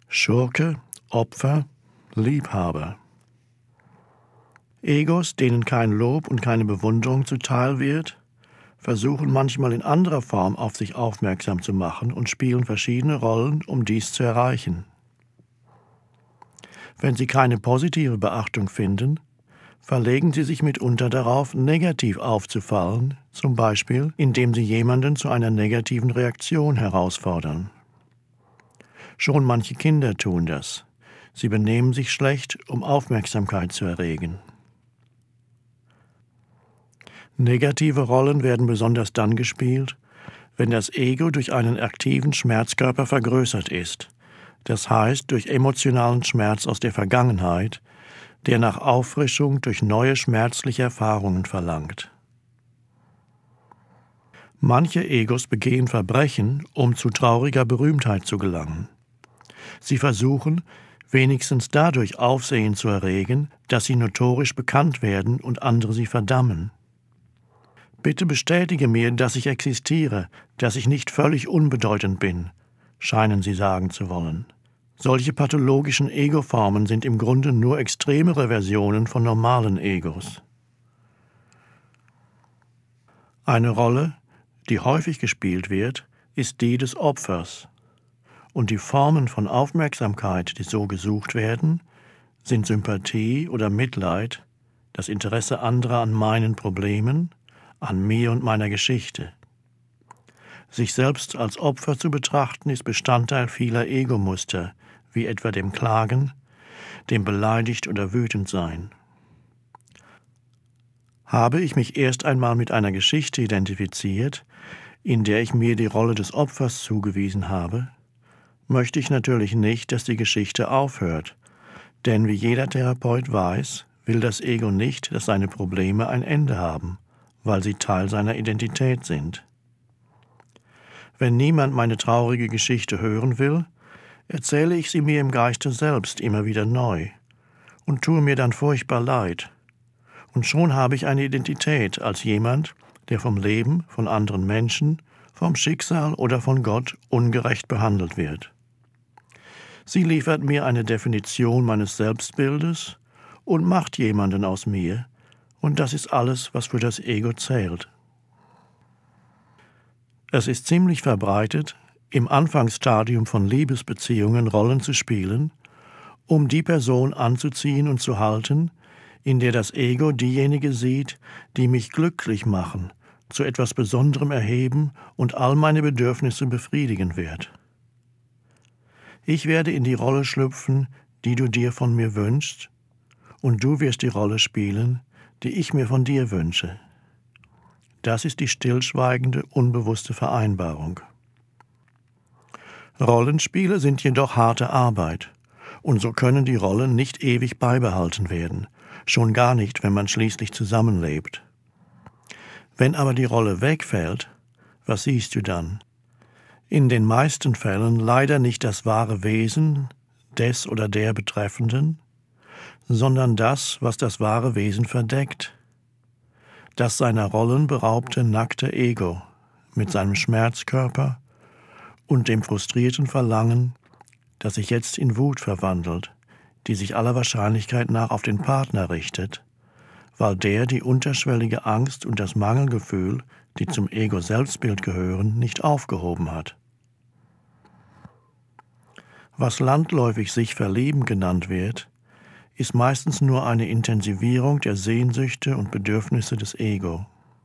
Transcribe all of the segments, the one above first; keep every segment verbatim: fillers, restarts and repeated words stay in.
Schurke, Opfer, Liebhaber. Egos, denen kein Lob und keine Bewunderung zuteil wird, versuchen manchmal in anderer Form auf sich aufmerksam zu machen und spielen verschiedene Rollen, um dies zu erreichen. Wenn sie keine positive Beachtung finden, verlegen sie sich mitunter darauf, negativ aufzufallen, zum Beispiel indem sie jemanden zu einer negativen Reaktion herausfordern. Schon manche Kinder tun das. Sie benehmen sich schlecht, um Aufmerksamkeit zu erregen. Negative Rollen werden besonders dann gespielt, wenn das Ego durch einen aktiven Schmerzkörper vergrößert ist, das heißt durch emotionalen Schmerz aus der Vergangenheit, der nach Auffrischung durch neue schmerzliche Erfahrungen verlangt. Manche Egos begehen Verbrechen, um zu trauriger Berühmtheit zu gelangen. Sie versuchen, wenigstens dadurch Aufsehen zu erregen, dass sie notorisch bekannt werden und andere sie verdammen. Bitte bestätige mir, dass ich existiere, dass ich nicht völlig unbedeutend bin, scheinen sie sagen zu wollen. Solche pathologischen Ego-Formen sind im Grunde nur extremere Versionen von normalen Egos. Eine Rolle, die häufig gespielt wird, ist die des Opfers. Und die Formen von Aufmerksamkeit, die so gesucht werden, sind Sympathie oder Mitleid, das Interesse anderer an meinen Problemen, an mir und meiner Geschichte. Sich selbst als Opfer zu betrachten, ist Bestandteil vieler Ego-Muster, wie etwa dem Klagen, dem beleidigt oder wütend sein. Habe ich mich erst einmal mit einer Geschichte identifiziert, in der ich mir die Rolle des Opfers zugewiesen habe, möchte ich natürlich nicht, dass die Geschichte aufhört, denn wie jeder Therapeut weiß, will das Ego nicht, dass seine Probleme ein Ende haben, weil sie Teil seiner Identität sind. Wenn niemand meine traurige Geschichte hören will, erzähle ich sie mir im Geiste selbst immer wieder neu und tue mir dann furchtbar leid. Und schon habe ich eine Identität als jemand, der vom Leben, von anderen Menschen, vom Schicksal oder von Gott ungerecht behandelt wird. Sie liefert mir eine Definition meines Selbstbildes und macht jemanden aus mir, und das ist alles, was für das Ego zählt. Es ist ziemlich verbreitet, im Anfangsstadium von Liebesbeziehungen Rollen zu spielen, um die Person anzuziehen und zu halten, in der das Ego diejenige sieht, die mich glücklich machen, zu etwas Besonderem erheben und all meine Bedürfnisse befriedigen wird. Ich werde in die Rolle schlüpfen, die du dir von mir wünschst, und du wirst die Rolle spielen, die ich mir von dir wünsche. Das ist die stillschweigende, unbewusste Vereinbarung. Rollenspiele sind jedoch harte Arbeit, und so können die Rollen nicht ewig beibehalten werden, schon gar nicht, wenn man schließlich zusammenlebt. Wenn aber die Rolle wegfällt, was siehst du dann? In den meisten Fällen leider nicht das wahre Wesen des oder der Betreffenden, sondern das, was das wahre Wesen verdeckt. Das seiner Rollen beraubte, nackte Ego mit seinem Schmerzkörper und dem frustrierten Verlangen, das sich jetzt in Wut verwandelt, die sich aller Wahrscheinlichkeit nach auf den Partner richtet, weil der die unterschwellige Angst und das Mangelgefühl, die zum Ego-Selbstbild gehören, nicht aufgehoben hat. Was landläufig sich verlieben genannt wird, ist meistens nur eine Intensivierung der Sehnsüchte und Bedürfnisse des Ego.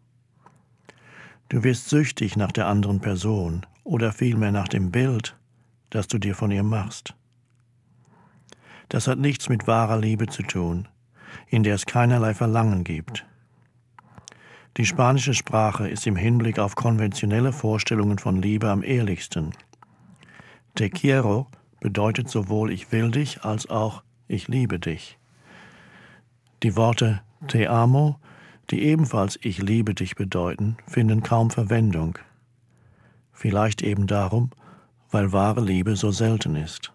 Du wirst süchtig nach der anderen Person oder vielmehr nach dem Bild, das du dir von ihr machst. Das hat nichts mit wahrer Liebe zu tun, in der es keinerlei Verlangen gibt. Die spanische Sprache ist im Hinblick auf konventionelle Vorstellungen von Liebe am ehrlichsten. Te quiero bedeutet sowohl ich will dich als auch ich liebe dich. Die Worte te amo, die ebenfalls ich liebe dich bedeuten, finden kaum Verwendung. Vielleicht eben darum, weil wahre Liebe so selten ist.